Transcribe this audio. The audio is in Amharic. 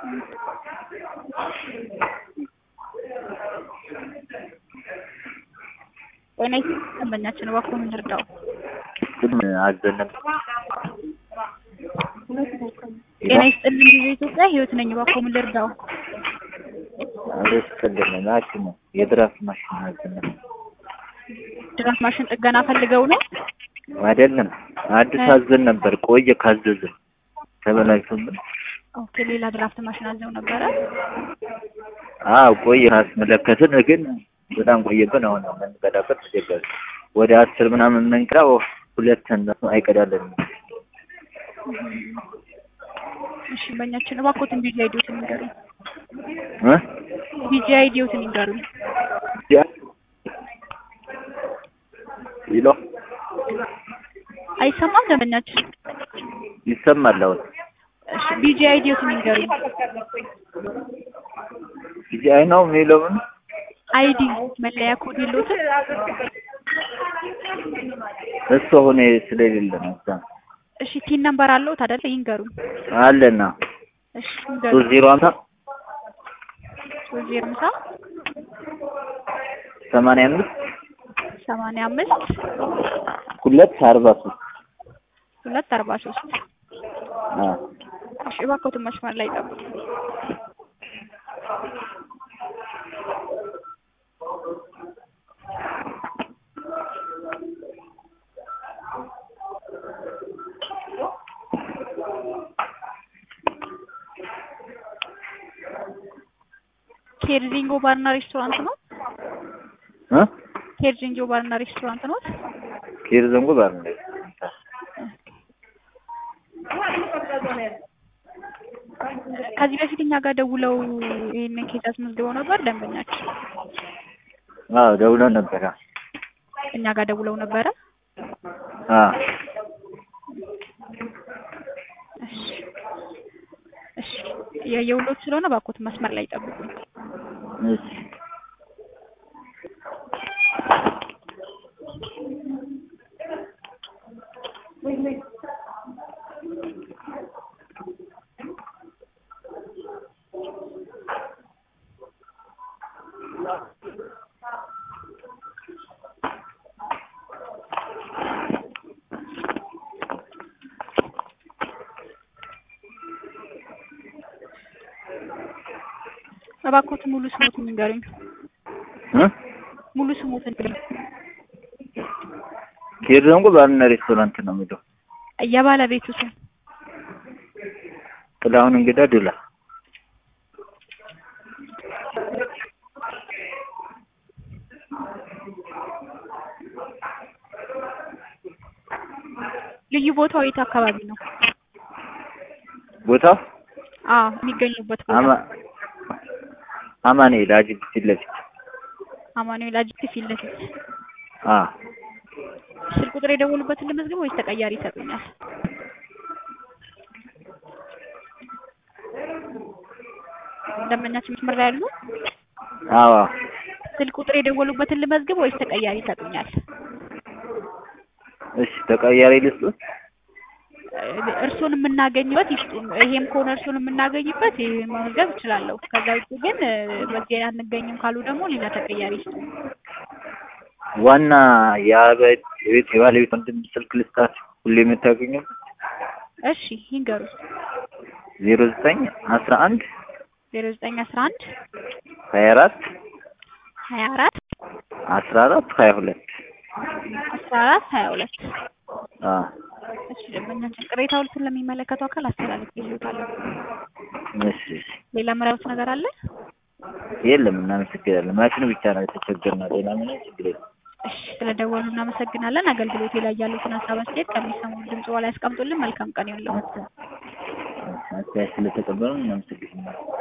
ወይኔ ደንበኛችን እባክዎ ምን ልርዳው? አዘነብ ጤና ይስጥልኝ ጊዜ ኢትዮጵያ ህይወት ነኝ እባክዎ ምን ልርዳው? አዲስ ቀደም ማሽን የድራፍት ማሽን አዘነብ ድራፍት ማሽን ጥገና ፈልገው ነው? አይደለም አዲስ አዘን ነበር ቆየ ካዘዘ ተበላሽቶብን። ኦኬ ሌላ ድራፍት ማሽን አዘው ነበረ? አዎ ቆየ አስመለከትን ግን በጣም ቆየብን። አሁን መንቀዳቀጥ ተጀገረ ወደ 10 ምናምን መንቀራው ሁለት እንደሱ አይቀዳለን። እሺ በእኛችን እባክዎትን ቢጂ አይዲዎትን ንገሩኝ። ቢጂ አይዲዎትን ንገሩኝ። ይሎ አይሰማም ደንበኛችን? ይሰማል አሁን። እሺ ቢጂ አይዲዎትን ንገሩኝ። ቢጂ አይ ነው የሚለውን አይዲ መለያ ኮድ የለዎትም? እሱ ሆነ ስለሌለ ነው እዛ። እሺ ቲን ነምበር አለዎት አይደል? ይንገሩኝ። አለና እሺ ንገሩኝ። 050 050 85 85 243 243 እሺ እባክዎትን መስመር ላይ ጠብቁ። ኬርዚንጎ ባርና ሬስቶራንት ነው? ኬርዚንጎ ባርና ሬስቶራንት ነው? ኬርዚንጎ ባርና ከዚህ በፊት እኛ ጋር ደውለው ይሄንን ኬዝ አስመዝግበው ነበር ደንበኛችን? አዎ ደውለው ነበር። እኛ ጋር ደውለው ነበረ? እሺ የውሎት ስለሆነ እባክዎት መስመር ላይ ጠብቁኝ። እሺ እባክዎት ሙሉ ስሞትን ንገሩኝ። ሙሉ ስሞትን ንገሩኝ። ኬርዚንጎ ባርና ሬስቶራንት ነው የሚለው። የባለቤቱ ስም? ጥላሁን እንግዳ ዱላ። ልዩ ቦታው የት አካባቢ ነው? ቦታው? የሚገኙበት ቦታ? አማኑኤል አጅብ ፊት ለፊት። አማኑኤል አጅብ ፊት ለፊት። ስልክ ቁጥር የደወሉበትን ልመዝግብ ወይስ ተቀያሪ ይሰጡኛል? ደንበኛችን መስመር ላይ ያሉ? አዎ። ስልክ ቁጥር የደወሉበትን ልመዝግብ ወይስ ተቀያሪ ይሰጡኛል? እሺ ተቀያሪ ልስጥ። እርሱን የምናገኝበት ይስጡን። ይሄም ከሆነ እርሱን የምናገኝበት መመዝገብ እችላለሁ። ከዛ ውጪ ግን በዚህ አንገኝም ካሉ ደግሞ ሌላ ተቀያሪ ይስጡን። ዋና የባለቤት ወንድም ስልክ ልስጣችሁ ሁሌ የምታገኘው? እሺ ይንገሩ። 0911 0911 24 24 14 22 14 22 እሺ ደንበኛችን ቅሬታዎትን ለሚመለከተው አካል አስተላልፌልዎታለሁ። እሺ ሌላ ምራውት ነገር አለ? የለም እናመሰግናለን። ማሽኑ ብቻ ነው የተቸገርነው ሌላ ምንም ችግር የለም። እሺ ስለደወሉ እናመሰግናለን። አገልግሎቴ ላይ ያሉትን ሀሳብ አስተያየት ከሚሰሙ ድምጽ ላይ ያስቀምጡልን። መልካም ቀን ይሁንልዎት። ስለተቀበሉን እናመሰግናለን።